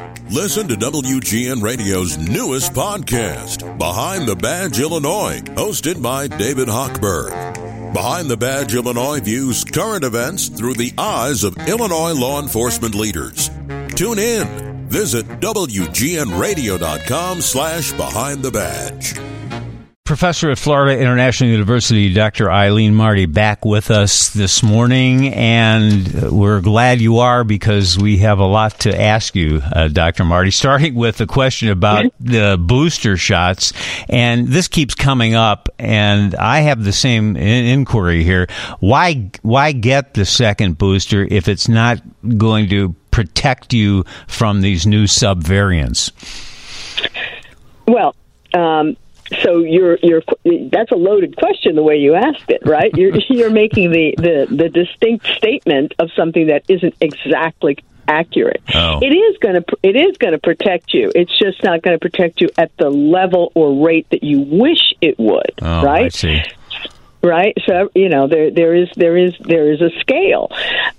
Listen to WGN Radio's newest podcast, Behind the Badge Illinois, hosted by David Hochberg. Behind the Badge Illinois views current events through the eyes of Illinois law enforcement leaders. Tune in. Visit WGNRadio.com/Behind the Badge. Professor at Florida International University, Dr. Eileen Marty, back with us this morning, and we're glad you are because we have a lot to ask you, Dr. Marty, starting with a question about the booster shots, and this keeps coming up, and I have the same inquiry here. Why get the second booster if it's not going to protect you from these new subvariants? Well, so that's a loaded question the way you asked it, right? You're making the distinct statement of something that isn't exactly accurate. Oh. It is going to protect you. It's just not going to protect you at the level or rate that you wish it would, right? I see. Right? So, there is a scale.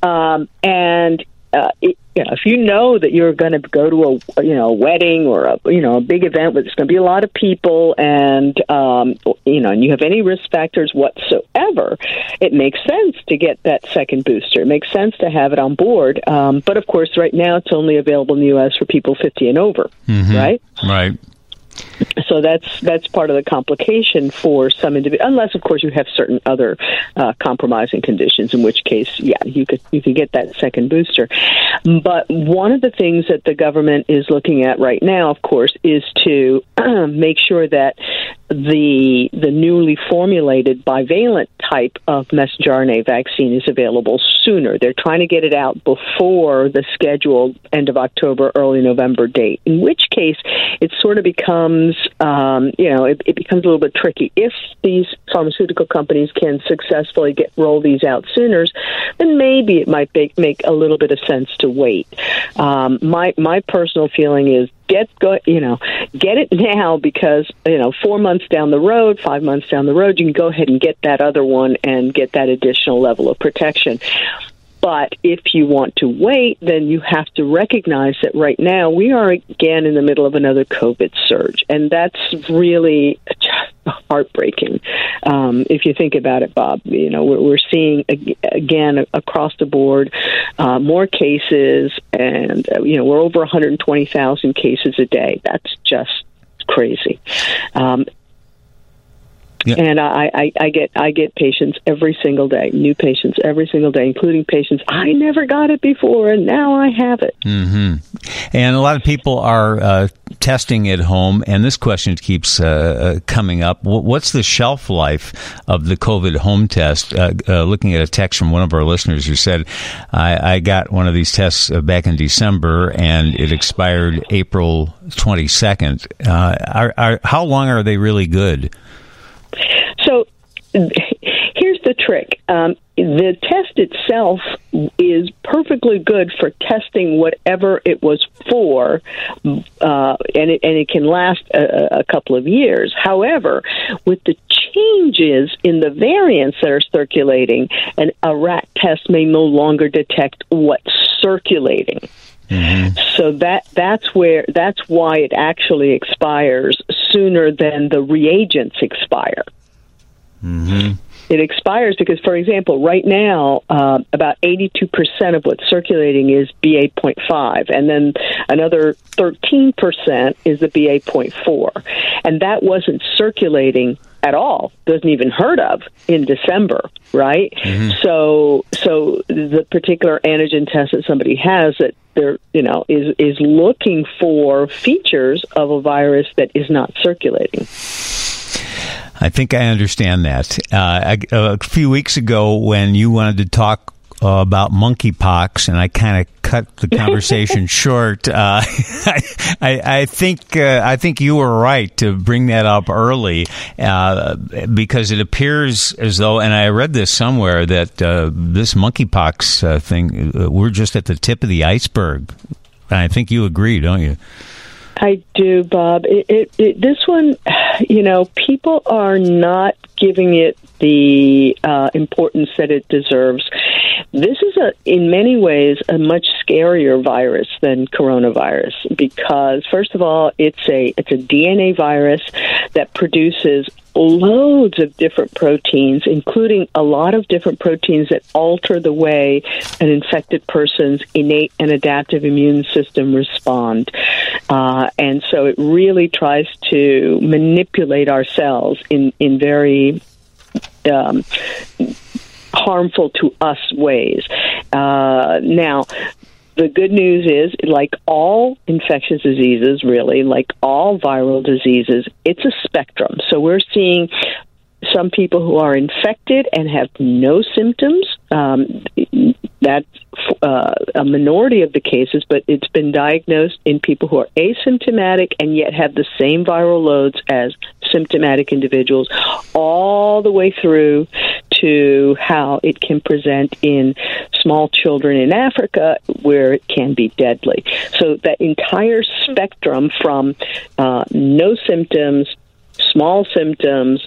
If you know that you're going to go to a wedding or a big event where there's going to be a lot of people, and and you have any risk factors whatsoever, it makes sense to get that second booster. It makes sense to have it on board. But of course, right now it's only available in the U.S. for people 50 and over, right? Right. So that's part of the complication for some individuals, unless, of course, you have certain other compromising conditions, in which case, you could get that second booster. But one of the things that the government is looking at right now, of course, is to make sure that the newly formulated bivalent type of messenger RNA vaccine is available sooner. They're trying to get it out before the scheduled end of October, early November date, in which case it sort of becomes, it becomes a little bit tricky. If these pharmaceutical companies can successfully roll these out sooner, then maybe it might make a little bit of sense to wait. My personal feeling is get it now, because 4 months down the road, 5 months down the road, you can go ahead and get that other one and get that additional level of protection. But if you want to wait, then you have to recognize that right now we are again in the middle of another COVID surge, and that's really just heartbreaking. If you think about it, Bob, we're seeing again across the board more cases, and we're over 120,000 cases a day. That's just crazy. Yeah. And I get patients every single day, new patients every single day, including patients I never got it before, and now I have it. Mm-hmm. And a lot of people are testing at home, and this question keeps coming up. What's the shelf life of the COVID home test? Looking at a text from one of our listeners who said, I got one of these tests back in December, and it expired April 22nd. How long are they really good? So here's the trick. The test itself is perfectly good for testing whatever it was for, and it can last a couple of years. However, with the changes in the variants that are circulating, a rat test may no longer detect what's circulating. Mm-hmm. So that's why it actually expires sooner than the reagents expire. Mm-hmm. It expires because, for example, right now, about 82% of what's circulating is BA.5, and then another 13% is the BA.4, and that wasn't circulating at all, wasn't even heard of in December, right? Mm-hmm. So the particular antigen test that somebody has that they're, is looking for features of a virus that is not circulating. I think I understand that. A few weeks ago, when you wanted to talk about monkeypox, and I kind of cut the conversation short. I think you were right to bring that up early because it appears as though, and I read this somewhere, that this monkeypox thing, we're just at the tip of the iceberg. And I think you agree, don't you? I do, Bob. This one, people are not giving it the importance that it deserves. This is, in many ways, a much scarier virus than coronavirus because, first of all, it's a DNA virus that produces loads of different proteins, including a lot of different proteins that alter the way an infected person's innate and adaptive immune system respond. And so it really tries to manipulate our cells in very harmful to us ways. Now, the good news is, like all infectious diseases, really, like all viral diseases, it's a spectrum. So we're seeing some people who are infected and have no symptoms. That's a minority of the cases, but it's been diagnosed in people who are asymptomatic and yet have the same viral loads as symptomatic individuals, all the way through to how it can present in small children in Africa where it can be deadly. So that entire spectrum from no symptoms, small symptoms,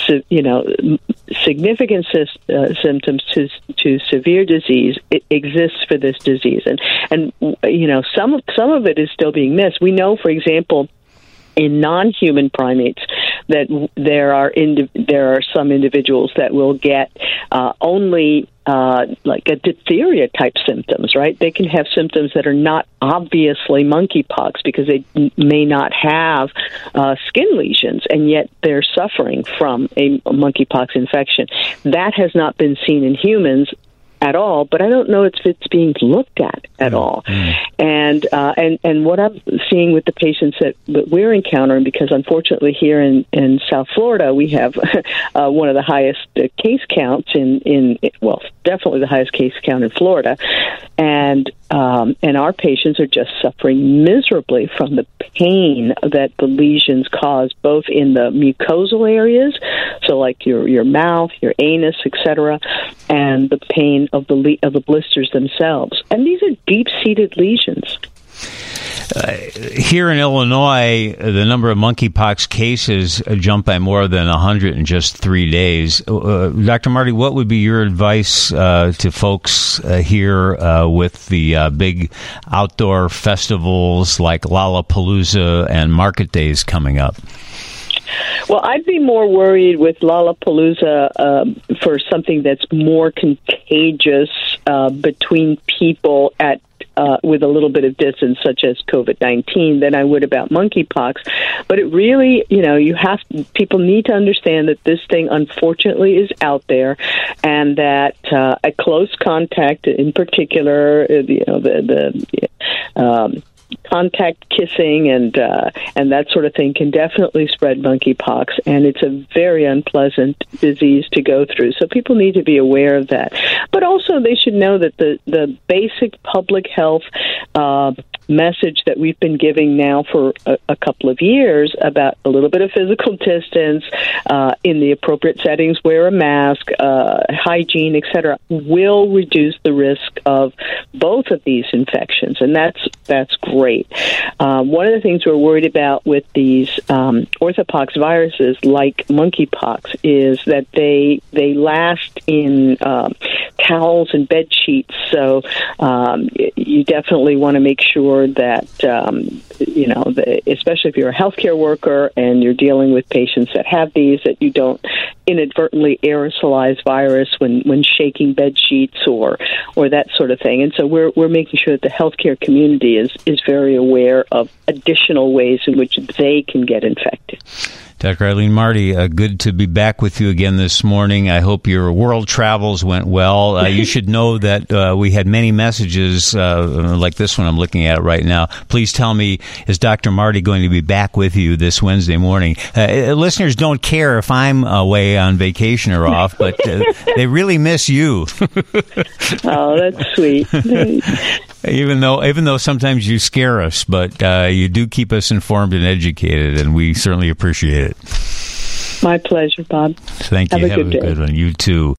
significant symptoms to severe disease, it exists for this disease, and some of it is still being missed. We know, for example, in non-human primates, that there are some individuals that will get only like a diphtheria type symptoms, right? They can have symptoms that are not obviously monkeypox because they may not have skin lesions, and yet they're suffering from a monkeypox infection. That has not been seen in humans at all, but I don't know if it's being looked at all. And what I'm seeing with the patients that we're encountering, because unfortunately here in South Florida we have one of the highest case counts definitely the highest case count in Florida, and our patients are just suffering miserably from the pain that the lesions cause, both in the mucosal areas, so like your mouth, your anus, etc., and the pain of the blisters themselves. And these are deep-seated lesions. Here in Illinois, the number of monkeypox cases jumped by more than 100 in just 3 days. Dr. Marty, what would be your advice to folks here with the big outdoor festivals like Lollapalooza and Market Days coming up? Well, I'd be more worried with Lollapalooza for something that's more contagious between people with a little bit of distance, such as COVID-19, than I would about monkeypox. But it really, people need to understand that this thing, unfortunately, is out there, and that a close contact, in particular, contact kissing and that sort of thing can definitely spread monkeypox, and it's a very unpleasant disease to go through. So people need to be aware of that. But also they should know that the basic public health message that we've been giving now for a couple of years about a little bit of physical distance, in the appropriate settings, wear a mask, hygiene, etc., will reduce the risk of both of these infections, and that's great. One of the things we're worried about with these orthopox viruses, like monkeypox, is that they last in towels and bed sheets. So you definitely want to make sure that especially if you're a healthcare worker and you're dealing with patients that have these, that you don't inadvertently aerosolize virus when shaking bed sheets or that sort of thing. And so we're making sure that the healthcare community is very aware of additional ways in which they can get infected. Dr. Eileen Marty, good to be back with you again this morning. I hope your world travels went well. You should know that we had many messages like this one I'm looking at right now. Please tell me, is Dr. Marty going to be back with you this Wednesday morning? Listeners don't care if I'm away on vacation or off, but they really miss you. Oh, that's sweet. Even though sometimes you scare us, but you do keep us informed and educated, and we certainly appreciate it. My pleasure, Bob. Thank you. Have a good day. Good one. You too.